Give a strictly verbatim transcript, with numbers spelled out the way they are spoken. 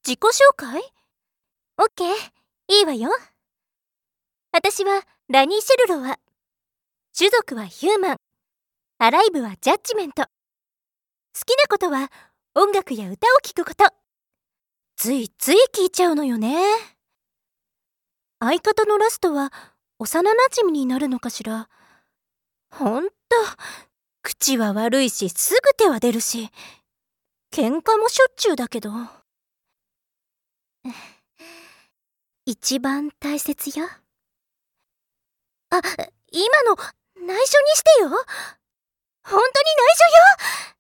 自己紹介？オッケー、いいわよ。私はラニー・シェルロワ。種族はヒューマン。アライブはジャッジメント。好きなことは音楽や歌を聴くこと。ついつい聴いちゃうのよね。相方のラストは幼なじみになるのかしら。ほんと、口は悪いしすぐ手は出るし、喧嘩もしょっちゅうだけど。一番大切よ。あ、今の内緒にしてよ。本当に内緒よ。